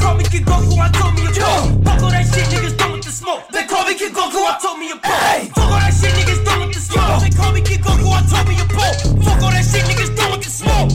call me Kid Goku, I told me a pro. Fuck all that shit, niggas done with the smoke. They call me Kid Goku, I told me a pro. Fuck all that shit, niggas done with the smoke. They call me Kid Goku, I told me a pro. Fuck all that shit, niggas done with the smoke.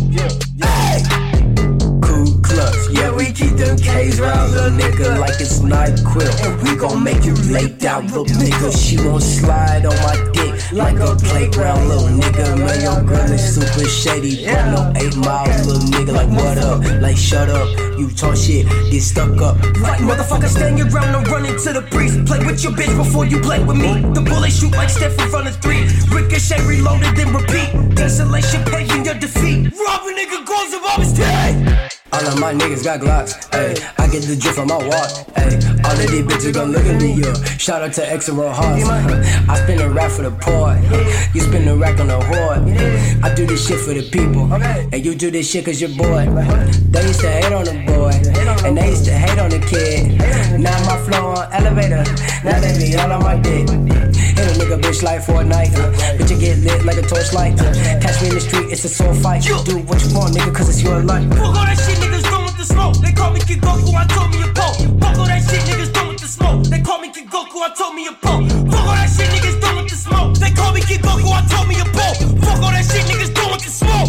Cool clutch, yeah, we keep them K's round little nigga like it's NyQuil. And we gon' make you late out, little nigga. She won't slide on my dick like a playground, little nigga. Man, your girl is super shady, but no 8 Mile, little nigga. Like what up? Like shut up. You talk shit, get stuck up. Like motherfucker, stand your ground and run into the priest. Play with your bitch before you play with me. The bullet shoot like Stephen running 3. Ricochet reloaded, then repeat. Desolation paving your defeat. Rob a nigga goes above his day. All of my niggas got Glocks, ayy. I get the drip from my walk, ayy. All of these bitches gon' look at me, yo. Shout out to Exero Hearts. I spin a rap for the poor. You spin the rack on the whore. I do this shit for the people. And you do this shit cause you're bored. They used to hate on the boy. And they used to hate on the kid. Now my flow on elevator. Now they be all on my dick. Hit a nigga bitch like Fortnite. Bitch, you get lit like a torchlight. Catch me in the street, it's a sword fight. Do what you want, nigga, cause it's your life. Fuck all that shit, niggas done with the smoke. They call me Kid Goku, I told me a po. Fuck all that shit, niggas done with the smoke. They call me Kid Goku, I told me a po. Fuck all that shit, niggas done with the smoke. They call me Kid Goku, I told me a po. Fuck all that shit, niggas done with the smoke.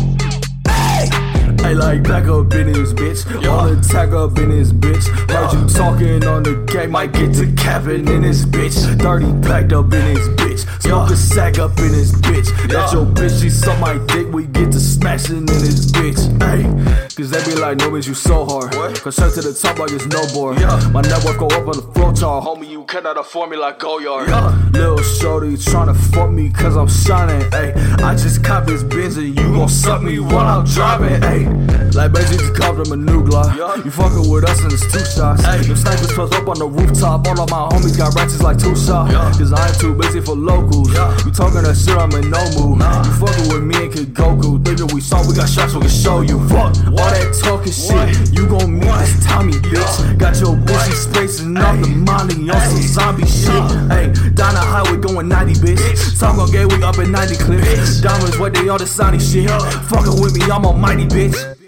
Hey, like back up in his bitch, all attack up in his bitch. Heard you talking on the game, might get to capping in his bitch. 30 packed up in his bitch, smoke a sack up in his bitch. That your bitch, she suck my dick, we get to smashing in his bitch. Hey, cause they be like, no bitch, you so hard. Cause straight to the top like it's no board. My network go up on the flow chart, homie, you cannot afford me like Goyard. Lil' shorty tryna fuck me cause I'm shining. Hey, I just cop this Benz and you gon' suck me while I'm driving. Hey, like basically just copped him a new Glock. You fucking with us and it's 2 shots. Them snipers pressed up on the rooftop. All of my homies got ratchets like 2 shots. Cause I ain't too busy for locals. You talking that shit, I'm in no mood. You fucking with me and Kid Goku. Thinking we saw, we got shots, we can show you. Fuck all that talking shit. You gon' meet this Tommy, bitch. Got your bitch, she spacing off the molly on some zombie shit. Hey, down the highway going 90, bitch. Talk on gay, we up at 90 clips. Diamonds, what they all the sunny shit. Fucking with me, I'm almighty, bitch.